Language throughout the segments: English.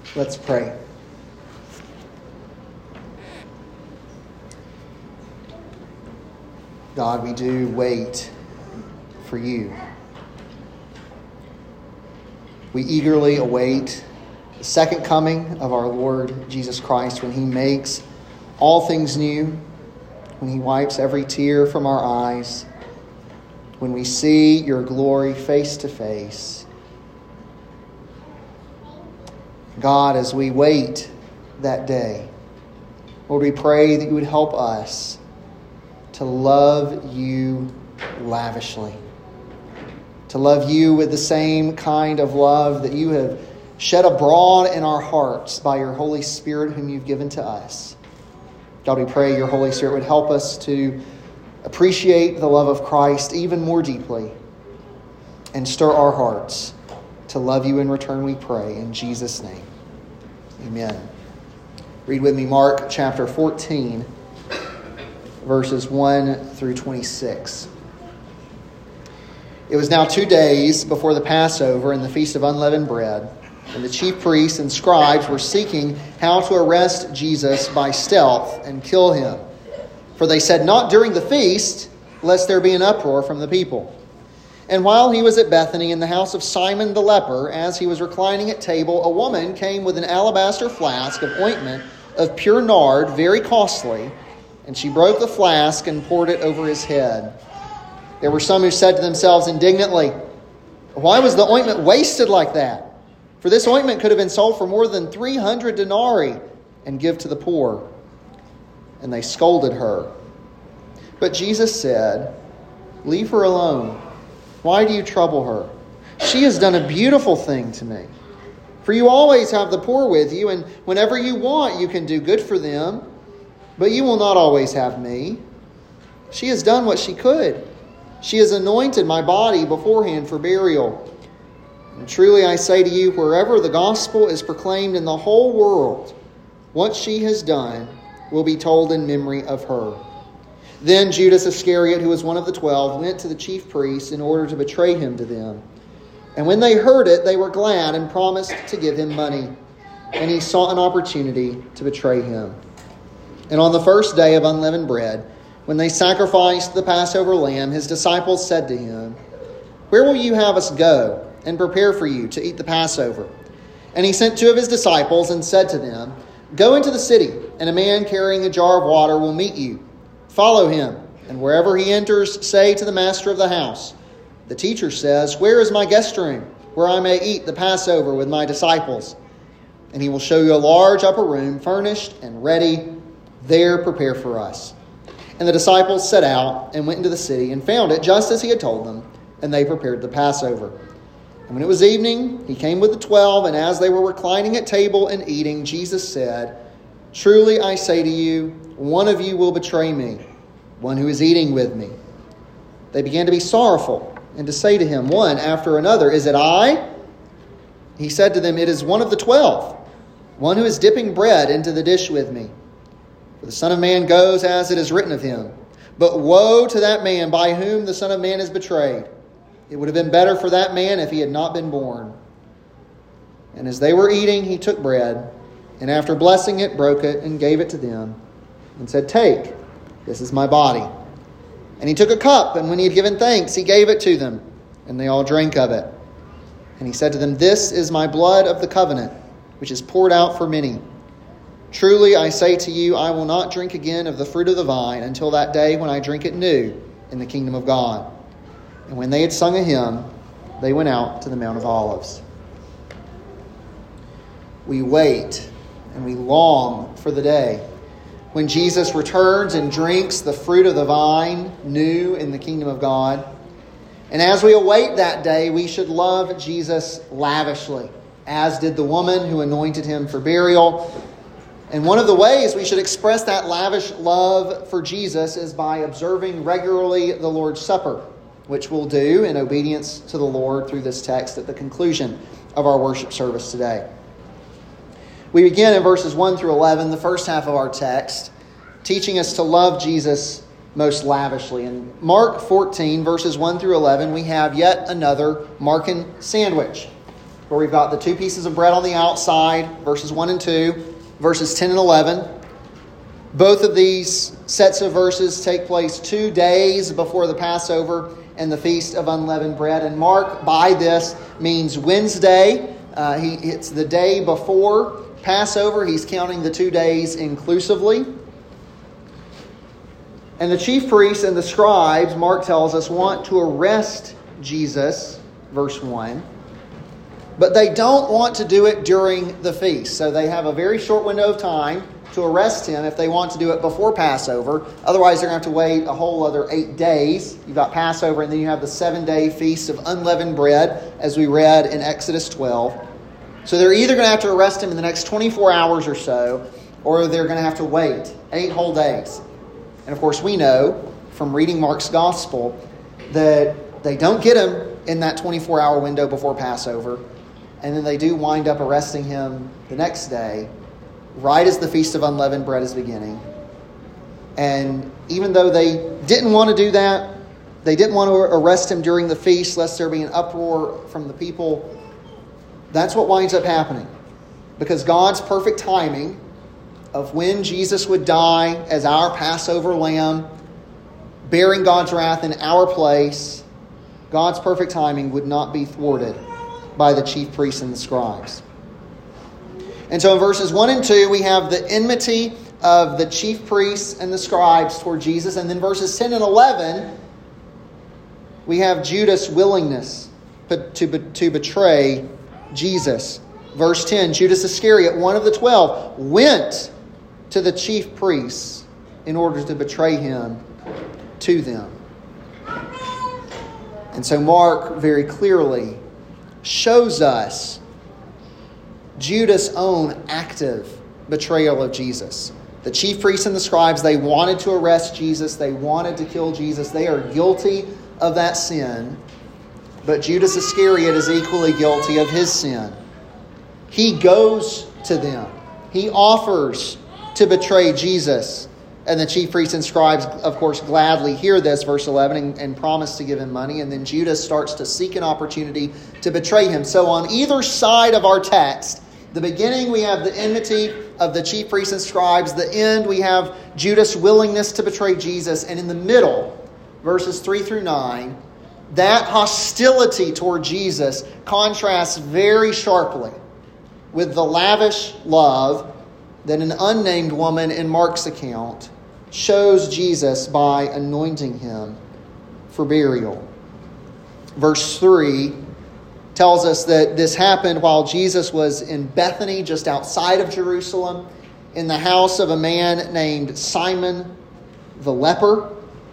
Let's pray. God, we do wait for you. We eagerly await the second coming of our Lord Jesus Christ when he makes all things new, when he wipes every tear from our eyes, when we see your glory face to face. God, as we wait that day, Lord, we pray that you would help us to love you lavishly, to love you with the same kind of love that you have shed abroad in our hearts by your Holy Spirit whom you've given to us. God, we pray your Holy Spirit would help us to appreciate the love of Christ even more deeply and stir our hearts to love you in return, we pray. In Jesus' name, amen. Read with me Mark chapter 14, verses 1 through 26. It was now 2 days before the Passover and the Feast of Unleavened Bread, and the chief priests and scribes were seeking how to arrest Jesus by stealth and kill him. For they said, "Not during the feast, lest there be an uproar from the people." And while he was at Bethany in the house of Simon the leper, as he was reclining at table, a woman came with an alabaster flask of ointment of pure nard, very costly, and she broke the flask and poured it over his head. There were some who said to themselves indignantly, "Why was the ointment wasted like that? For this ointment could have been sold for more than 300 denarii and give to the poor." And they scolded her. But Jesus said, "Leave her alone. Why do you trouble her? She has done a beautiful thing to me. For you always have the poor with you, and whenever you want, you can do good for them. But you will not always have me. She has done what she could. She has anointed my body beforehand for burial. And truly I say to you, wherever the gospel is proclaimed in the whole world, what she has done will be told in memory of her." Then Judas Iscariot, who was one of the 12, went to the chief priests in order to betray him to them. And when they heard it, they were glad and promised to give him money. And he sought an opportunity to betray him. And on the first day of unleavened bread, when they sacrificed the Passover lamb, his disciples said to him, "Where will you have us go and prepare for you to eat the Passover?" And he sent 2 of his disciples and said to them, "Go into the city, and a man carrying a jar of water will meet you. Follow him, and wherever he enters, say to the master of the house, 'The teacher says, where is my guest room, where I may eat the Passover with my disciples?' And he will show you a large upper room, furnished and ready. There prepare for us." And the disciples set out and went into the city and found it just as he had told them, and they prepared the Passover. And when it was evening, he came with the 12, and as they were reclining at table and eating, Jesus said, "Truly I say to you, one of you will betray me, one who is eating with me." They began to be sorrowful and to say to him one after another, "Is it I?" He said to them, "It is one of the 12, one who is dipping bread into the dish with me. For the Son of Man goes as it is written of him. But woe to that man by whom the Son of Man is betrayed. It would have been better for that man if he had not been born." And as they were eating, he took bread, and after blessing it, broke it and gave it to them, and said, "Take, this is my body." And he took a cup, and when he had given thanks, he gave it to them, and they all drank of it. And he said to them, "This is my blood of the covenant, which is poured out for many. Truly I say to you, I will not drink again of the fruit of the vine until that day when I drink it new in the kingdom of God." And when they had sung a hymn, they went out to the Mount of Olives. We wait and we long for the day when Jesus returns and drinks the fruit of the vine new in the kingdom of God. And as we await that day, we should love Jesus lavishly, as did the woman who anointed him for burial. And one of the ways we should express that lavish love for Jesus is by observing regularly the Lord's Supper, which we'll do in obedience to the Lord through this text at the conclusion of our worship service today. We begin in verses 1 through 11, the first half of our text, teaching us to love Jesus most lavishly. In Mark 14, verses 1 through 11, we have yet another Markan sandwich. where we've got the 2 pieces of bread on the outside, verses 1 and 2, verses 10 and 11. Both of these sets of verses take place 2 days before the Passover and the Feast of Unleavened Bread. And Mark, by this, means Wednesday. It's the day before Passover. He's counting the 2 days inclusively. And the chief priests and the scribes, Mark tells us, want to arrest Jesus, verse 1. But they don't want to do it during the feast. So they have a very short window of time to arrest him if they want to do it before Passover. Otherwise, they're going to have to wait a whole other 8 days. You've got Passover, and then you have the 7-day Feast of Unleavened Bread, as we read in Exodus 12. So they're either going to have to arrest him in the next 24 hours or so, or they're going to have to wait 8 whole days. And of course, we know from reading Mark's Gospel that they don't get him in that 24-hour window before Passover, and then they do wind up arresting him the next day, right as the Feast of Unleavened Bread is beginning. And even though they didn't want to do that, they didn't want to arrest him during the feast lest there be an uproar from the people, that's what winds up happening. Because God's perfect timing of when Jesus would die as our Passover lamb, bearing God's wrath in our place, God's perfect timing would not be thwarted by the chief priests and the scribes. And so in verses 1 and 2, we have the enmity of the chief priests and the scribes toward Jesus. And then verses 10 and 11, we have Judas' willingness to betray Jesus. Verse 10, Judas Iscariot, one of the 12, went to the chief priests in order to betray him to them. And so Mark very clearly shows us Judas' own active betrayal of Jesus. The chief priests and the scribes, they wanted to arrest Jesus. They wanted to kill Jesus. They are guilty of that sin. But Judas Iscariot is equally guilty of his sin. He goes to them. He offers to betray Jesus. And the chief priests and scribes, of course, gladly hear this, verse 11, and promise to give him money. And then Judas starts to seek an opportunity to betray him. So on either side of our text, the beginning we have the enmity of the chief priests and scribes. The end we have Judas' willingness to betray Jesus. And in the middle, verses 3 through 9, that hostility toward Jesus contrasts very sharply with the lavish love that an unnamed woman in Mark's account shows Jesus by anointing him for burial. Verse 3 tells us that this happened while Jesus was in Bethany, just outside of Jerusalem, in the house of a man named Simon the leper.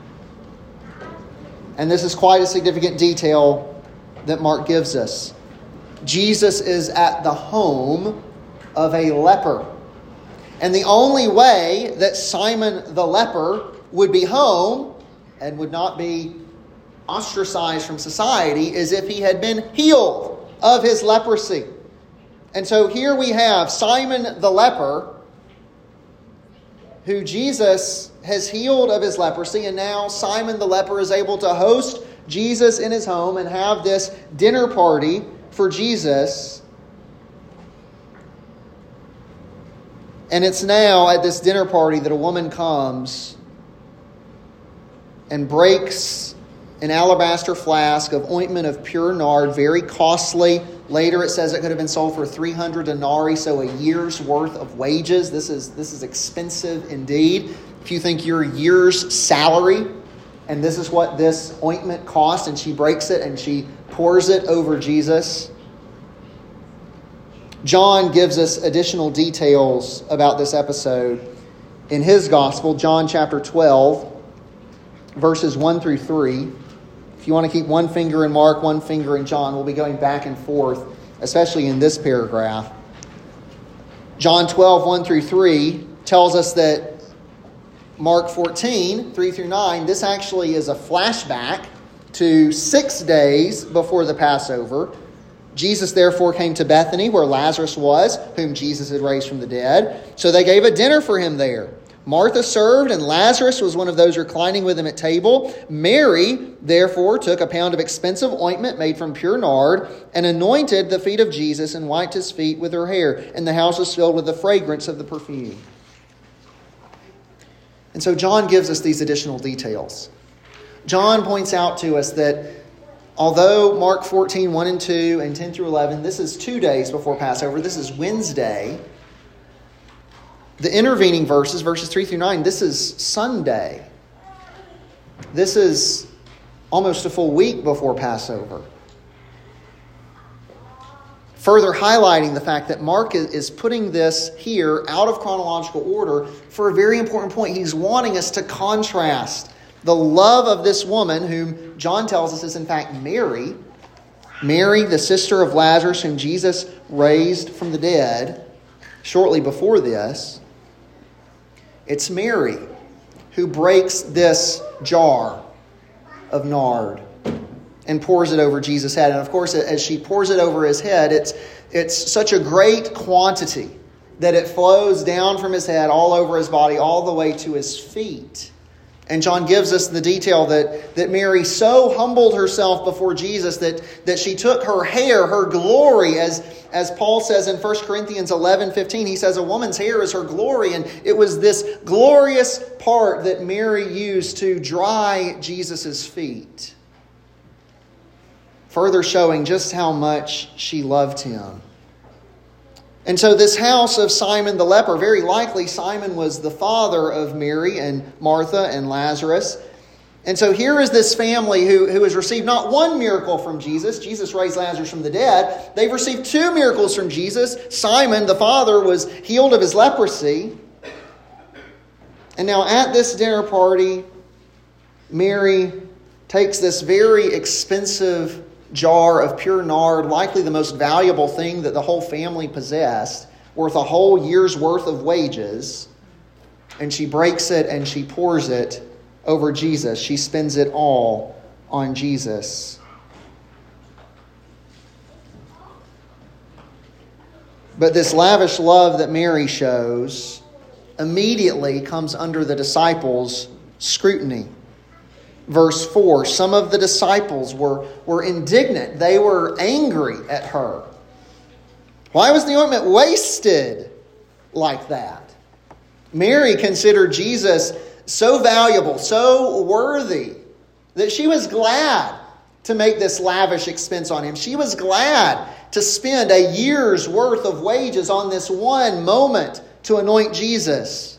And this is quite a significant detail that Mark gives us. Jesus is at the home of a leper. And the only way that Simon the leper would be home and would not be ostracized from society is if he had been healed of his leprosy. And so here we have Simon the leper, who Jesus has healed of his leprosy, and now Simon the leper is able to host Jesus in his home and have this dinner party for Jesus. And it's now at this dinner party that a woman comes and breaks an alabaster flask of ointment of pure nard, very costly. Later it says it could have been sold for 300 denarii, so a year's worth of wages. This is expensive indeed. If you think your year's salary, and this is what this ointment cost, and she breaks it and she pours it over Jesus. John gives us additional details about this episode in his gospel, John chapter 12, verses 1 through 3. If you want to keep one finger in Mark, one finger in John, we'll be going back and forth, especially in this paragraph. John 12, 1 through 3 tells us that Mark 14, 3 through 9, this actually is a flashback to 6 days before the Passover. Jesus therefore came to Bethany, where Lazarus was, whom Jesus had raised from the dead. So they gave a dinner for him there. Martha served, and Lazarus was one of those reclining with him at table. Mary, therefore, took a pound of expensive ointment made from pure nard and anointed the feet of Jesus and wiped his feet with her hair. And the house was filled with the fragrance of the perfume. And so John gives us these additional details. John points out to us that although Mark 14, 1 and 2, and 10 through 11, this is 2 days before Passover, this is Wednesday. The intervening verses 3 through 9, this is Sunday. This is almost a full week before Passover. Further highlighting the fact that Mark is putting this here out of chronological order for a very important point. He's wanting us to contrast the love of this woman, whom John tells us is in fact Mary. Mary, the sister of Lazarus, whom Jesus raised from the dead shortly before this. It's Mary who breaks this jar of nard and pours it over Jesus' head. And of course, as she pours it over his head, it's such a great quantity that it flows down from his head all over his body, all the way to his feet. And John gives us the detail that Mary so humbled herself before Jesus that she took her hair, her glory, as Paul says in 1 Corinthians 11:15, he says a woman's hair is her glory. And it was this glorious part that Mary used to dry Jesus' feet, further showing just how much she loved him. And so this house of Simon the leper, very likely Simon was the father of Mary and Martha and Lazarus. And so here is this family who has received not one miracle from Jesus. Jesus raised Lazarus from the dead. They've received 2 miracles from Jesus. Simon, the father, was healed of his leprosy. And now at this dinner party, Mary takes this very expensive jar of pure nard, likely the most valuable thing that the whole family possessed, worth a whole year's worth of wages, and she breaks it and she pours it over Jesus. She spends it all on Jesus. But this lavish love that Mary shows immediately comes under the disciples' scrutiny. Verse 4, some of the disciples were indignant. They were angry at her. Why was the ointment wasted like that? Mary considered Jesus so valuable, so worthy, that she was glad to make this lavish expense on him. She was glad to spend a year's worth of wages on this one moment to anoint Jesus.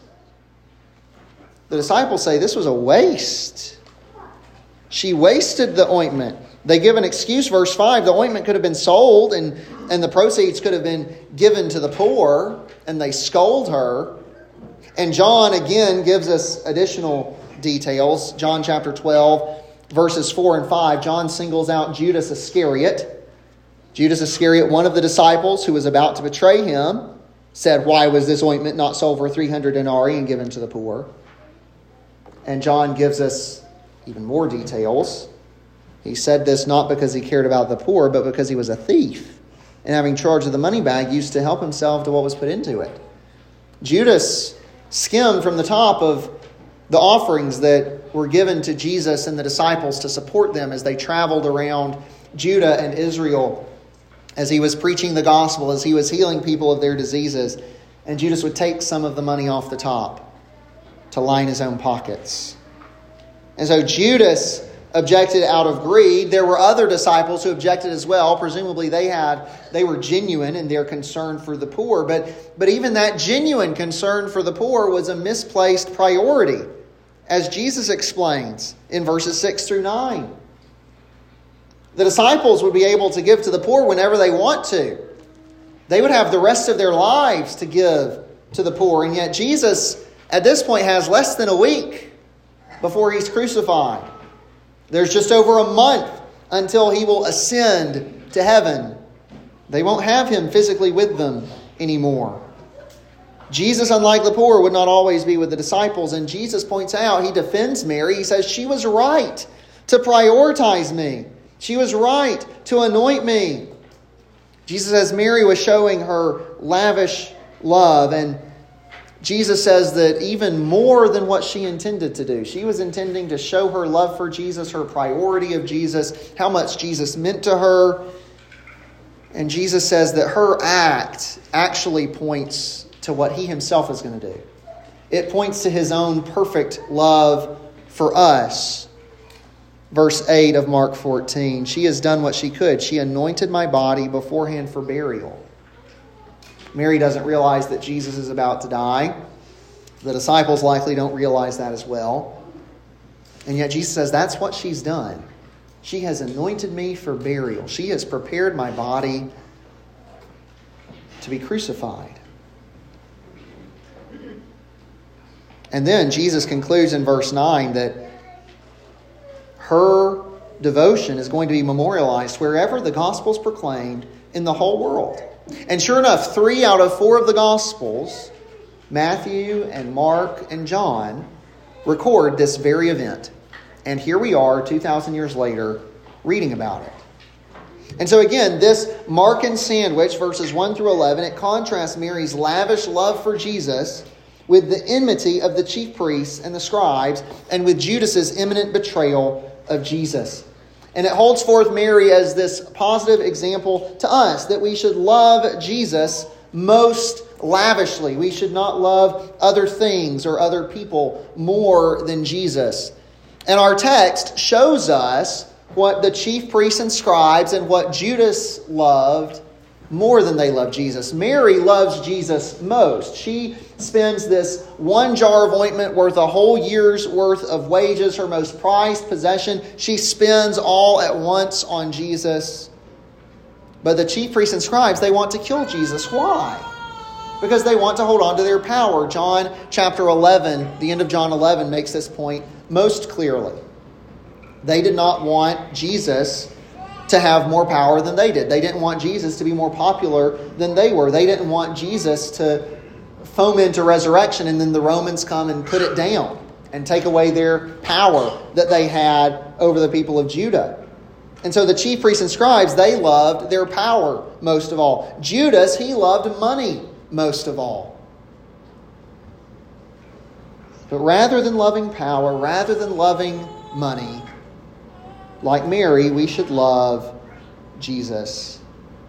The disciples say this was a waste. She wasted the ointment. They give an excuse, verse 5. The ointment could have been sold and the proceeds could have been given to the poor, and they scold her. And John again gives us additional details. John chapter 12, verses 4 and 5. John singles out Judas Iscariot. Judas Iscariot, one of the disciples who was about to betray him, said, "Why was this ointment not sold for 300 denarii and given to the poor?" And John gives us even more details. He said this not because he cared about the poor, but because he was a thief, and having charge of the money bag, used to help himself to what was put into it. Judas skimmed from the top of the offerings that were given to Jesus and the disciples to support them as they traveled around Judah and Israel, as he was preaching the gospel, as he was healing people of their diseases. And Judas would take some of the money off the top to line his own pockets. And so Judas objected out of greed. There were other disciples who objected as well. Presumably they were genuine in their concern for the poor. But even that genuine concern for the poor was a misplaced priority, as Jesus explains in verses 6 through 9. The disciples would be able to give to the poor whenever they want to. They would have the rest of their lives to give to the poor. And yet Jesus, at this point, has less than a week before he's crucified. There's just over a month until he will ascend to heaven. They won't have him physically with them anymore. Jesus, unlike the poor, would not always be with the disciples. And Jesus points out, he defends Mary. He says she was right to prioritize me. She was right to anoint me. Jesus says Mary was showing her lavish love. And Jesus says that even more than what she intended to do. She was intending to show her love for Jesus, her priority of Jesus, how much Jesus meant to her. And Jesus says that her act actually points to what he himself is going to do. It points to his own perfect love for us. Verse 8 of Mark 14, she has done what she could. She anointed my body beforehand for burial. Mary doesn't realize that Jesus is about to die. The disciples likely don't realize that as well. And yet Jesus says that's what she's done. She has anointed me for burial. She has prepared my body to be crucified. And then Jesus concludes in verse 9 that her devotion is going to be memorialized wherever the gospel is proclaimed in the whole world. And sure enough, 3 out of 4 of the Gospels, Matthew and Mark and John, record this very event. And here we are, 2,000 years later, reading about it. And so again, this Markan sandwich, verses 1 through 11, it contrasts Mary's lavish love for Jesus with the enmity of the chief priests and the scribes, and with Judas's imminent betrayal of Jesus. And it holds forth Mary as this positive example to us that we should love Jesus most lavishly. We should not love other things or other people more than Jesus. And our text shows us what the chief priests and scribes and what Judas loved more than they loved Jesus. Mary loves Jesus most. She spends this 1 jar of ointment worth a whole year's worth of wages, her most prized possession. She spends all at once on Jesus. But the chief priests and scribes, they want to kill Jesus. Why? Because they want to hold on to their power. John chapter 11, the end of John 11 makes this point most clearly. They did not want Jesus to have more power than they did. They didn't want Jesus to be more popular than they were. They didn't want Jesus to foment a resurrection and then the Romans come and put it down and take away their power that they had over the people of Judah. And so the chief priests and scribes, they loved their power most of all. Judas, he loved money most of all. But rather than loving power, rather than loving money, like Mary, we should love Jesus.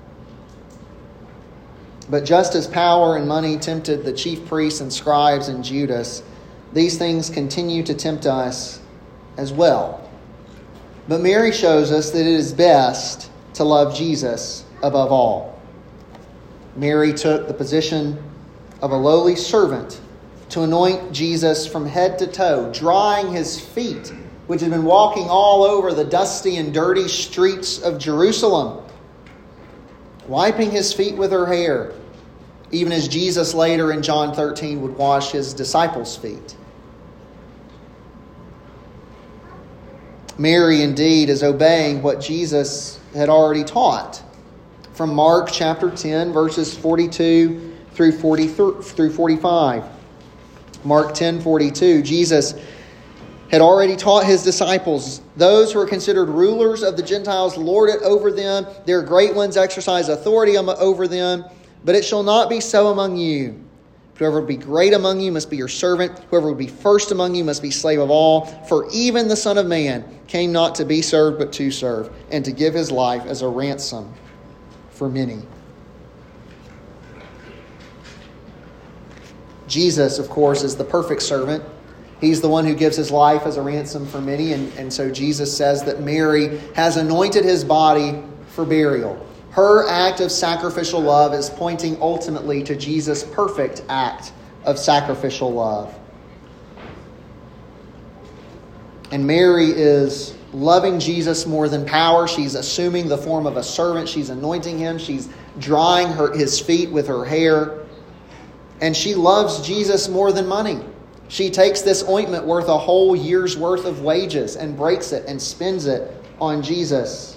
But just as power and money tempted the chief priests and scribes and Judas, these things continue to tempt us as well. But Mary shows us that it is best to love Jesus above all. Mary took the position of a lowly servant to anoint Jesus from head to toe, drying his feet, which had been walking all over the dusty and dirty streets of Jerusalem, wiping his feet with her hair, even as Jesus later in John 13 would wash his disciples' feet. Mary indeed is obeying what Jesus had already taught. From Mark chapter 10, verses 42 through 45. Mark 10:42, Jesus had already taught his disciples, those who are considered rulers of the Gentiles lord it over them. Their great ones exercise authority over them. But it shall not be so among you. Whoever would be great among you must be your servant. Whoever would be first among you must be slave of all. For even the Son of Man came not to be served, but to serve, and to give his life as a ransom for many. Jesus, of course, is the perfect servant. He's the one who gives his life as a ransom for many. And so Jesus says that Mary has anointed his body for burial. Her act of sacrificial love is pointing ultimately to Jesus' perfect act of sacrificial love. And Mary is loving Jesus more than power. She's assuming the form of a servant. She's anointing him. She's drying his feet with her hair. And she loves Jesus more than money. She takes this ointment worth a whole year's worth of wages and breaks it and spends it on Jesus.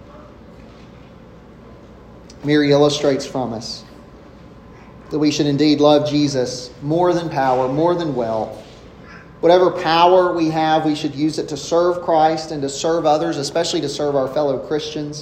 Mary illustrates from us that we should indeed love Jesus more than power, more than wealth. Whatever power we have, we should use it to serve Christ and to serve others, especially to serve our fellow Christians.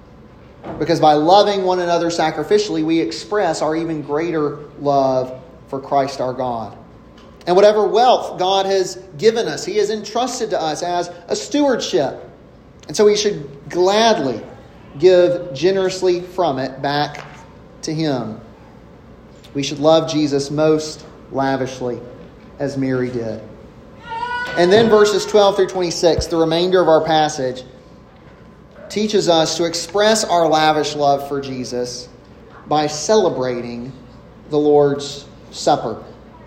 Because by loving one another sacrificially, we express our even greater love for Christ our God. And whatever wealth God has given us, He has entrusted to us as a stewardship. And so we should gladly give generously from it back to Him. We should love Jesus most lavishly, as Mary did. And then verses 12 through 26, the remainder of our passage, teaches us to express our lavish love for Jesus by celebrating the Lord's Supper.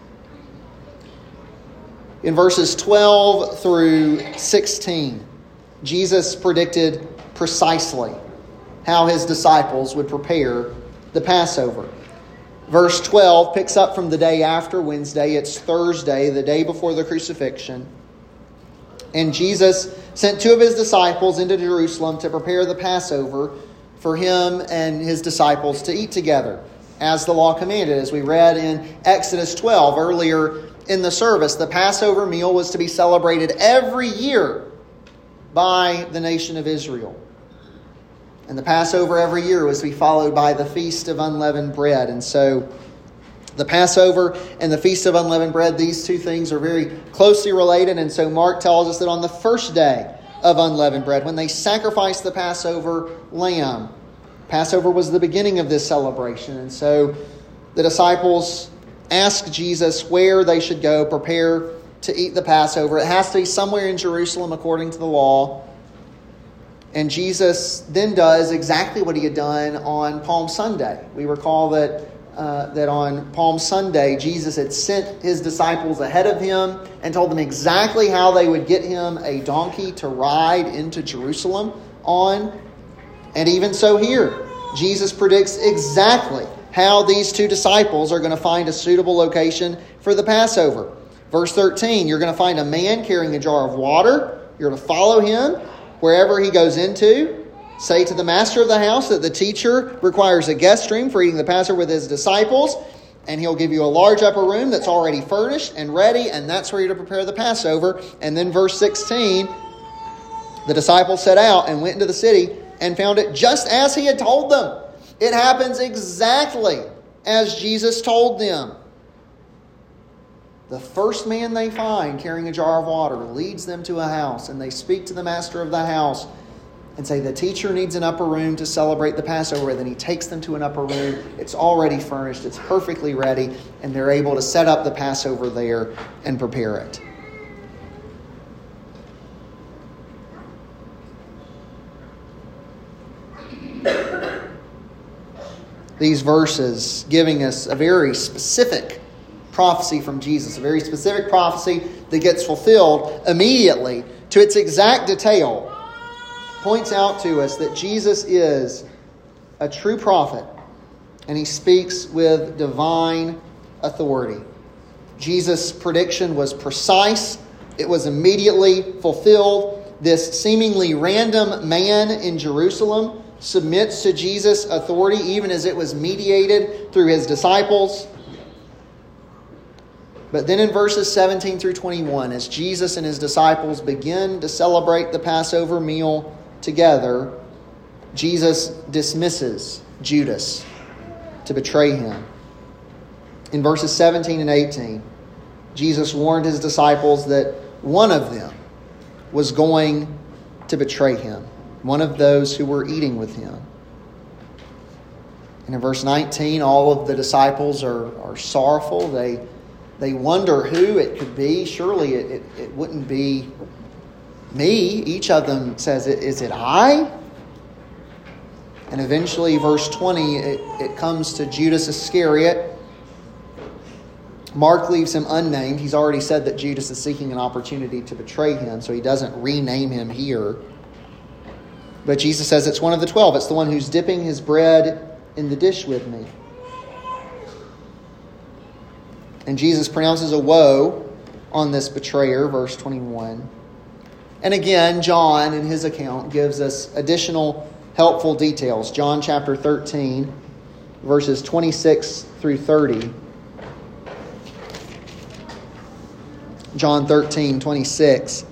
In verses 12 through 16, Jesus predicted precisely how His disciples would prepare the Passover. Verse 12 picks up from the day after Wednesday. It's Thursday, the day before the crucifixion. And Jesus sent 2 of His disciples into Jerusalem to prepare the Passover for Him and His disciples to eat together, as the law commanded. As we read in Exodus 12 earlier in the service, the Passover meal was to be celebrated every year by the nation of Israel. And the Passover every year was to be followed by the Feast of Unleavened Bread. And so the Passover and the Feast of Unleavened Bread, these two things are very closely related. And so Mark tells us that on the first day of Unleavened Bread, when they sacrificed the Passover lamb, Passover was the beginning of this celebration. And so the disciples asked Jesus where they should go prepare to eat the Passover. It has to be somewhere in Jerusalem according to the law. And Jesus then does exactly what He had done on Palm Sunday. We recall that on Palm Sunday, Jesus had sent His disciples ahead of Him and told them exactly how they would get Him a donkey to ride into Jerusalem on. And even so here, Jesus predicts exactly how these 2 disciples are going to find a suitable location for the Passover. Verse 13, you're going to find a man carrying a jar of water. You're to follow him wherever he goes into. Say to the master of the house that the teacher requires a guest room for eating the Passover with his disciples, and he'll give you a large upper room that's already furnished and ready, and that's where you're to prepare the Passover. And then verse 16, the disciples set out and went into the city and found it just as He had told them. It happens exactly as Jesus told them. The first man they find carrying a jar of water leads them to a house, and they speak to the master of the house and say the teacher needs an upper room to celebrate the Passover. Then he takes them to an upper room. It's already furnished. It's perfectly ready, and they're able to set up the Passover there and prepare it. These verses giving us a very specific prophecy from Jesus, a very specific prophecy that gets fulfilled immediately to its exact detail, points out to us that Jesus is a true prophet and He speaks with divine authority. Jesus' prediction was precise. It was immediately fulfilled. This seemingly random man in Jerusalem submits to Jesus' authority, even as it was mediated through His disciples. But then in verses 17 through 21, as Jesus and His disciples begin to celebrate the Passover meal together, Jesus dismisses Judas to betray Him. In verses 17 and 18, Jesus warned His disciples that one of them was going to betray Him, one of those who were eating with Him. And in verse 19, all of the disciples are sorrowful. They wonder who it could be. Surely it wouldn't be me. Each of them says, is it I? And eventually, verse 20, it comes to Judas Iscariot. Mark leaves him unnamed. He's already said that Judas is seeking an opportunity to betray Him, so he doesn't rename him here. But Jesus says it's one of the 12. It's the one who's dipping his bread in the dish with me. And Jesus pronounces a woe on this betrayer, verse 21. And again, John, in his account, gives us additional helpful details. John chapter 13, verses 26 through 30. John 13, 26.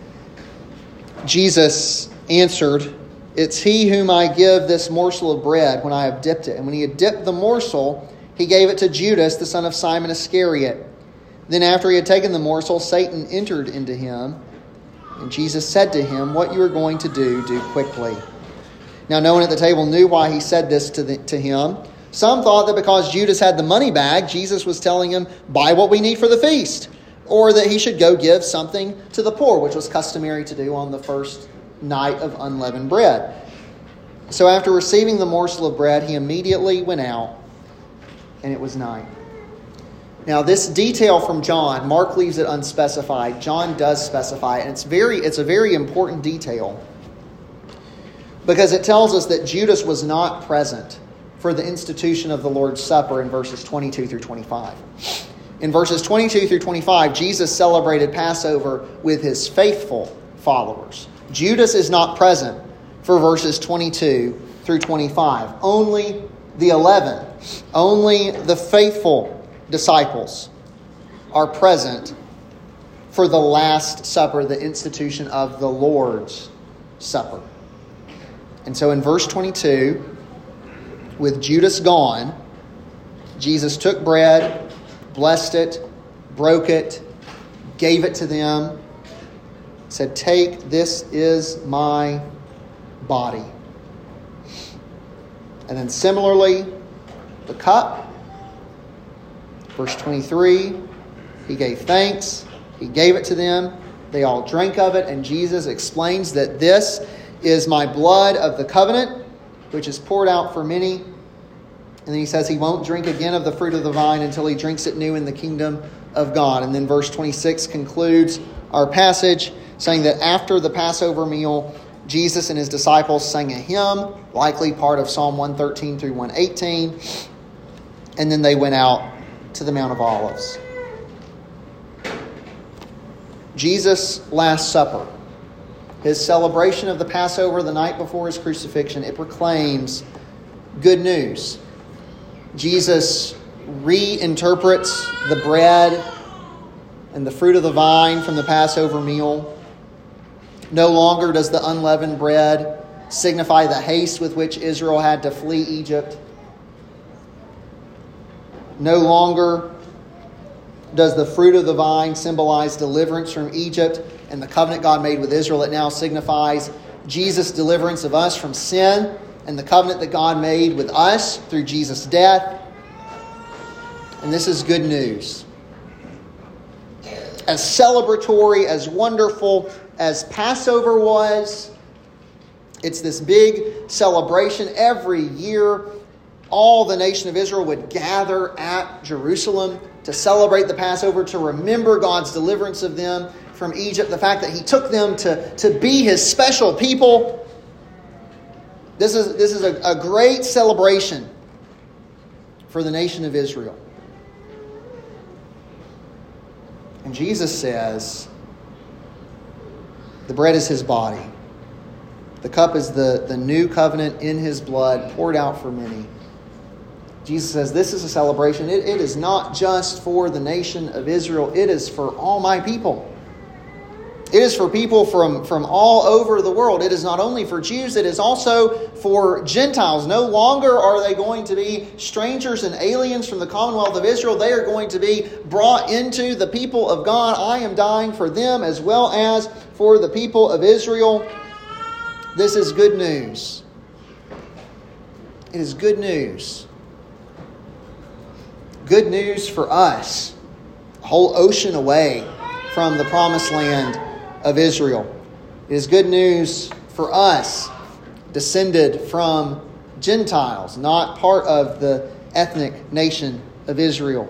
Jesus answered, "It's he whom I give this morsel of bread when I have dipped it." And when He had dipped the morsel, he gave it to Judas, the son of Simon Iscariot. Then after he had taken the morsel, Satan entered into him. And Jesus said to him, "What you are going to do quickly." Now no one at the table knew why he said this to him. Some thought that because Judas had the money bag, Jesus was telling him, "Buy what we need for the feast," or that he should go give something to the poor, which was customary to do on the first night of unleavened bread. So after receiving the morsel of bread, he immediately went out, and it was night. Now this detail from John, Mark leaves it unspecified. John does specify it, and it's a very important detail because it tells us that Judas was not present for the institution of the Lord's Supper in verses 22 through 25. In verses 22 through 25, Jesus celebrated Passover with his faithful followers. Judas is not present for verses 22 through 25. Only the 11, only the faithful disciples are present for the Last Supper, the institution of the Lord's Supper. And so in verse 22, with Judas gone, Jesus took bread, blessed it, broke it, gave it to them, said, "Take, this is my body." And then similarly, the cup, verse 23, he gave thanks, he gave it to them, they all drank of it, and Jesus explains that this is my blood of the covenant, which is poured out for many. And then he says he won't drink again of the fruit of the vine until he drinks it new in the kingdom of God. And then verse 26 concludes our passage, saying that after the Passover meal, Jesus and his disciples sang a hymn, likely part of Psalm 113 through 118, and then they went out to the Mount of Olives. Jesus' Last Supper, his celebration of the Passover the night before his crucifixion, it proclaims good news. Jesus reinterprets the bread and the fruit of the vine from the Passover meal. No longer does the unleavened bread signify the haste with which Israel had to flee Egypt. No longer does the fruit of the vine symbolize deliverance from Egypt and the covenant God made with Israel. It now signifies Jesus' deliverance of us from sin and the covenant that God made with us through Jesus' death. And this is good news. As celebratory, as wonderful as Passover was, it's this big celebration every year. All the nation of Israel would gather at Jerusalem to celebrate the Passover, to remember God's deliverance of them from Egypt, the fact that he took them to be his special people. This is a great celebration for the nation of Israel. And Jesus says, the bread is his body. The cup is the new covenant in his blood poured out for many. Jesus says this is a celebration. It is not just for the nation of Israel. It is for all my people. It is for people from all over the world. It is not only for Jews, it is also for Gentiles. No longer are they going to be strangers and aliens from the commonwealth of Israel. They are going to be brought into the people of God. I am dying for them as well as for the people of Israel. This is good news. It is good news. Good news for us, a whole ocean away from the promised land of Israel. It is good news for us, descended from Gentiles, not part of the ethnic nation of Israel.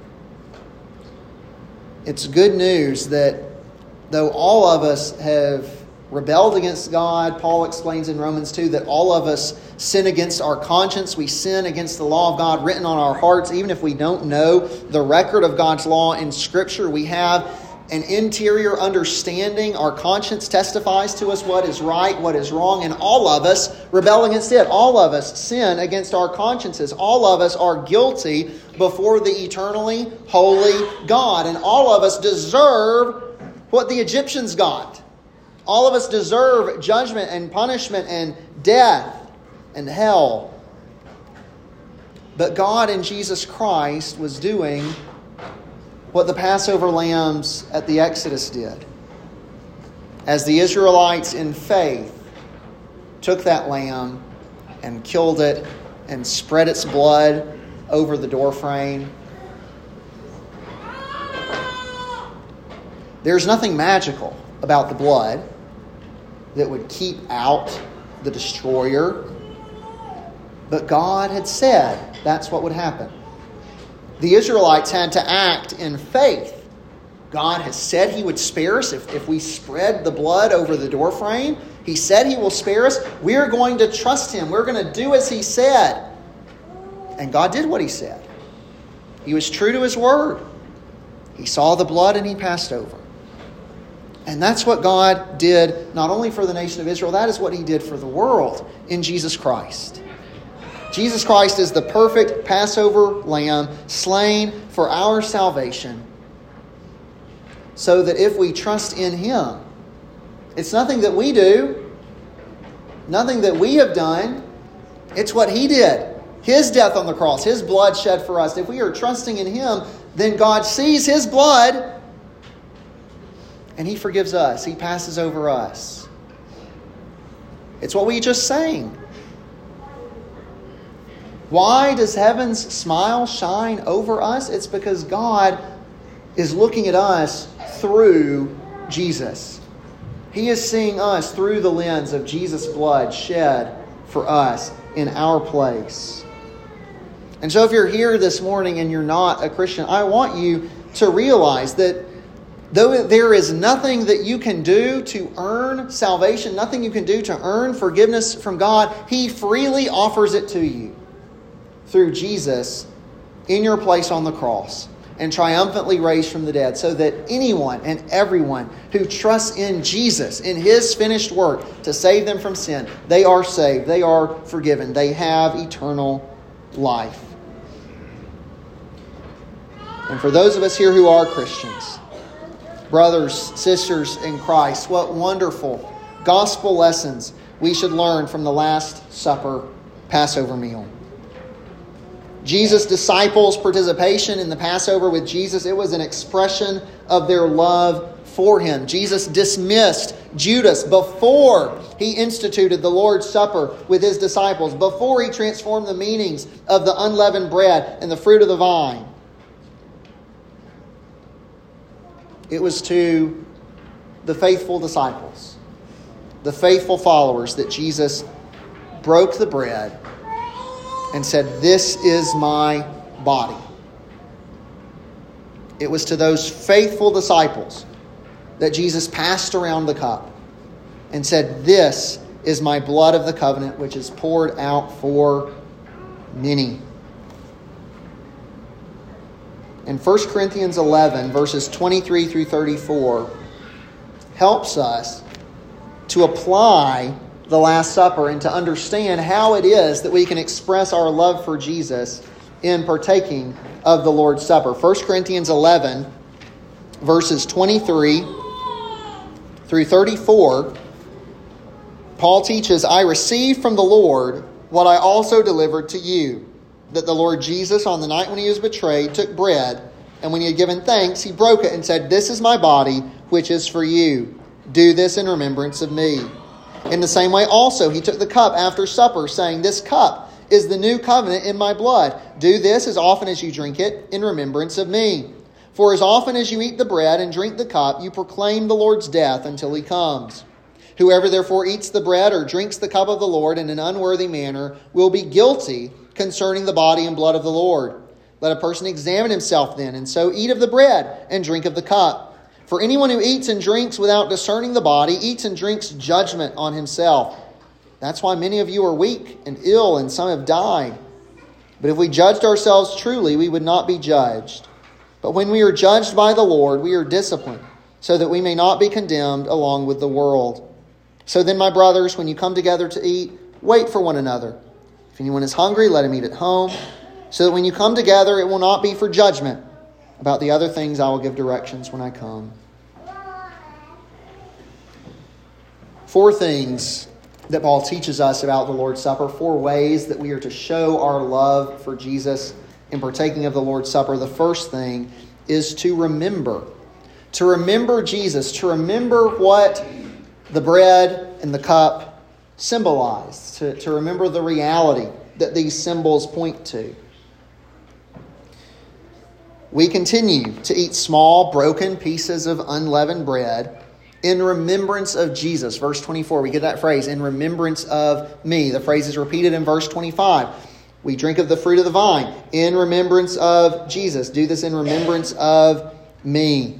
It's good news that though all of us have rebelled against God, Paul explains in Romans 2 that all of us sin against our conscience. We sin against the law of God written on our hearts. Even if we don't know the record of God's law in Scripture, we have an interior understanding. Our conscience testifies to us what is right, what is wrong, and all of us rebel against it. All of us sin against our consciences. All of us are guilty before the eternally holy God. And all of us deserve what the Egyptians got. All of us deserve judgment and punishment and death and hell. But God in Jesus Christ was doing what the Passover lambs at the Exodus did. As the Israelites in faith took that lamb and killed it and spread its blood over the doorframe. There's nothing magical about the blood that would keep out the destroyer. But God had said that's what would happen. The Israelites had to act in faith. God has said He would spare us if we spread the blood over the doorframe. He said He will spare us. We're going to trust Him. We're going to do as He said. And God did what He said. He was true to His word. He saw the blood and He passed over. And that's what God did not only for the nation of Israel, that is what He did for the world in Jesus Christ. Jesus Christ is the perfect Passover lamb slain for our salvation, so that if we trust in Him, it's nothing that we do, nothing that we have done. It's what He did. His death on the cross, His blood shed for us. If we are trusting in Him, then God sees His blood and He forgives us. He passes over us. It's what we just sang. Why does heaven's smile shine over us? It's because God is looking at us through Jesus. He is seeing us through the lens of Jesus' blood shed for us in our place. And so if you're here this morning and you're not a Christian, I want you to realize that though there is nothing that you can do to earn salvation, nothing you can do to earn forgiveness from God, He freely offers it to you through Jesus in your place on the cross and triumphantly raised from the dead, so that anyone and everyone who trusts in Jesus, in His finished work to save them from sin, they are saved, they are forgiven, they have eternal life. And for those of us here who are Christians, brothers, sisters in Christ, what wonderful gospel lessons we should learn from the Last Supper Passover meal. Jesus' disciples' participation in the Passover with Jesus, it was an expression of their love for Him. Jesus dismissed Judas before He instituted the Lord's Supper with His disciples, before He transformed the meanings of the unleavened bread and the fruit of the vine. It was to the faithful disciples, the faithful followers, that Jesus broke the bread and said, "This is my body." It was to those faithful disciples that Jesus passed around the cup and said, "This is my blood of the covenant, which is poured out for many." And 1 Corinthians 11, verses 23 through 34, helps us to apply the Last Supper and to understand how it is that we can express our love for Jesus in partaking of the Lord's Supper. 1 Corinthians 11, verses 23 through 34, Paul teaches, "I received from the Lord what I also delivered to you, that the Lord Jesus, on the night when He was betrayed, took bread, and when He had given thanks, He broke it and said, 'This is my body, which is for you. Do this in remembrance of me.' In the same way also He took the cup after supper, saying, 'This cup is the new covenant in my blood. Do this as often as you drink it in remembrance of me. For as often as you eat the bread and drink the cup, you proclaim the Lord's death until He comes. Whoever therefore eats the bread or drinks the cup of the Lord in an unworthy manner will be guilty concerning the body and blood of the Lord. Let a person examine himself then, and so eat of the bread and drink of the cup. For anyone who eats and drinks without discerning the body eats and drinks judgment on himself. That's why many of you are weak and ill, and some have died. But if we judged ourselves truly, we would not be judged. But when we are judged by the Lord, we are disciplined, so that we may not be condemned along with the world. So then, my brothers, when you come together to eat, wait for one another. If anyone is hungry, let him eat at home, so that when you come together, it will not be for judgment. About the other things, I will give directions when I come." 4 things that Paul teaches us about the Lord's Supper, 4 ways that we are to show our love for Jesus in partaking of the Lord's Supper. The first thing is to remember. To remember Jesus, to remember what the bread and the cup symbolize, to remember the reality that these symbols point to. We continue to eat small, broken pieces of unleavened bread in remembrance of Jesus. Verse 24, we get that phrase, in remembrance of me. The phrase is repeated in verse 25. We drink of the fruit of the vine in remembrance of Jesus. Do this in remembrance of me.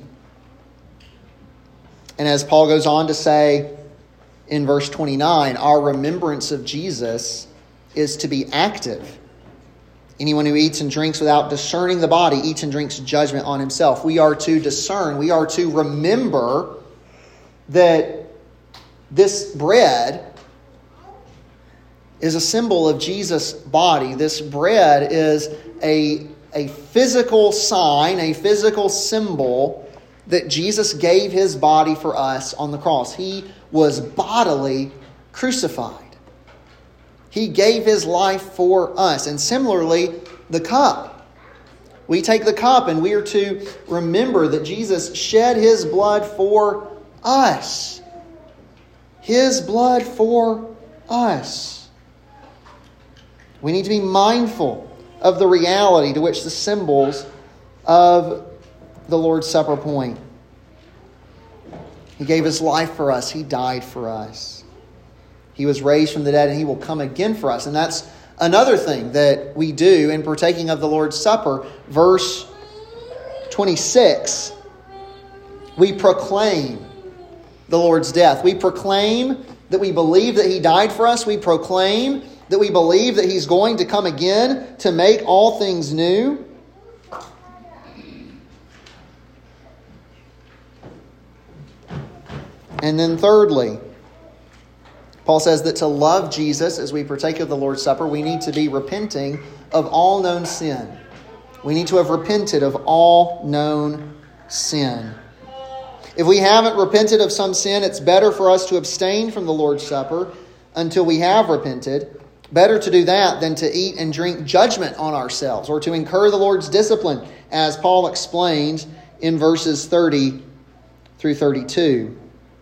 And as Paul goes on to say in verse 29, our remembrance of Jesus is to be active. Anyone who eats and drinks without discerning the body eats and drinks judgment on himself. We are to discern, we are to remember that this bread is a symbol of Jesus' body. This bread is a physical sign, a physical symbol that Jesus gave his body for us on the cross. He was bodily crucified. He gave his life for us. And similarly, the cup. We take the cup and we are to remember that Jesus shed his blood for us. His blood for us. We need to be mindful of the reality to which the symbols of the Lord's Supper point. He gave his life for us. He died for us. He was raised from the dead and he will come again for us. And that's another thing that we do in partaking of the Lord's Supper. Verse 26, we proclaim the Lord's death. We proclaim that we believe that he died for us. We proclaim that we believe that he's going to come again to make all things new. And then thirdly, Paul says that to love Jesus as we partake of the Lord's Supper, we need to be repenting of all known sin. We need to have repented of all known sin. If we haven't repented of some sin, it's better for us to abstain from the Lord's Supper until we have repented. Better to do that than to eat and drink judgment on ourselves or to incur the Lord's discipline, as Paul explains in verses 30 through 32.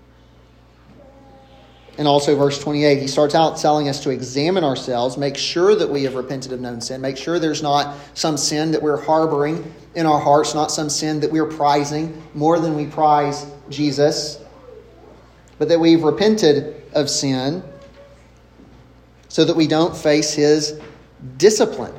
And also verse 28, he starts out telling us to examine ourselves, make sure that we have repented of known sin, make sure there's not some sin that we're harboring in our hearts, not some sin that we're prizing more than we prize Jesus, but that we've repented of sin so that we don't face his discipline.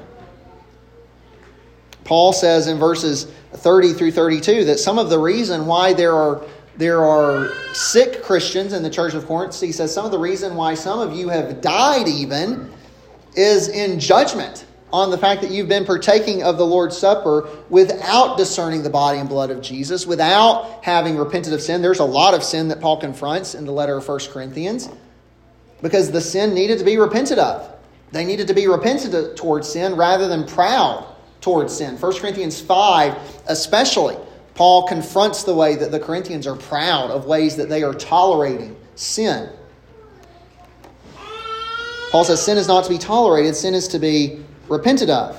Paul says in verses 30 through 32 that some of the reason why there are sick Christians in the church of Corinth, he says some of the reason why some of you have died even is in judgment on the fact that you've been partaking of the Lord's Supper without discerning the body and blood of Jesus, without having repented of sin. There's a lot of sin that Paul confronts in the letter of 1 Corinthians because the sin needed to be repented of. They needed to be repentant towards sin rather than proud towards sin. 1 Corinthians 5 especially, Paul confronts the way that the Corinthians are proud of ways that they are tolerating sin. Paul says sin is not to be tolerated, sin is to be repented of.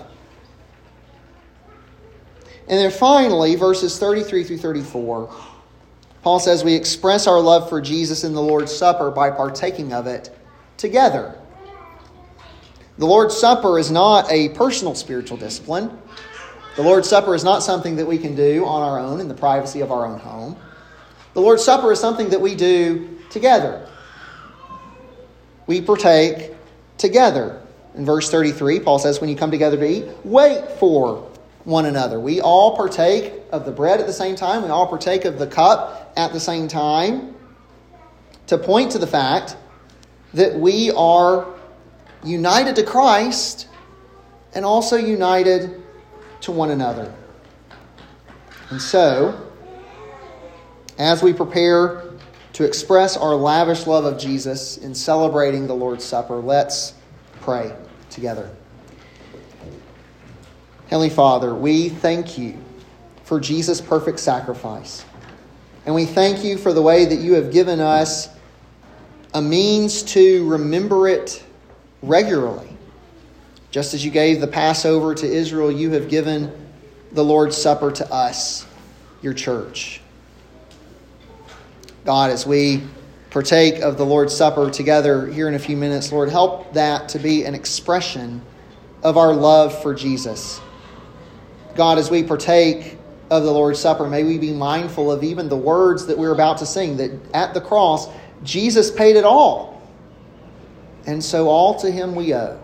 And then finally, verses 33 through 34, Paul says we express our love for Jesus in the Lord's Supper by partaking of it together. The Lord's Supper is not a personal spiritual discipline. The Lord's Supper is not something that we can do on our own in the privacy of our own home. The Lord's Supper is something that we do together. We partake together. In verse 33, Paul says, when you come together to eat, wait for one another. We all partake of the bread at the same time. We all partake of the cup at the same time to point to the fact that we are united to Christ and also united to one another. And so, as we prepare to express our lavish love of Jesus in celebrating the Lord's Supper, let's pray together. Heavenly Father, we thank you for Jesus' perfect sacrifice. And we thank you for the way that you have given us a means to remember it regularly. Just as you gave the Passover to Israel, you have given the Lord's Supper to us, your church. God, as we partake of the Lord's Supper together here in a few minutes, Lord, help that to be an expression of our love for Jesus. God, as we partake of the Lord's Supper, may we be mindful of even the words that we're about to sing, that at the cross, Jesus paid it all. And so all to him we owe.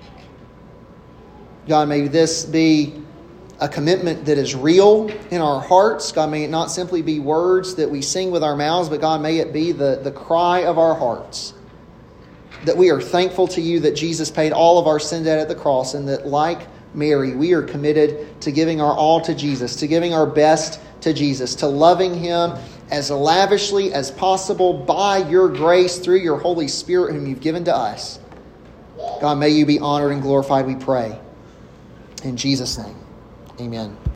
God, may this be a commitment that is real in our hearts. God, may it not simply be words that we sing with our mouths, but God, may it be the cry of our hearts. That we are thankful to you that Jesus paid all of our sin debt at the cross, and that like Mary, we are committed to giving our all to Jesus, to giving our best to Jesus, to loving him as lavishly as possible by your grace through your Holy Spirit whom you've given to us. God, may you be honored and glorified, we pray. In Jesus' name, amen.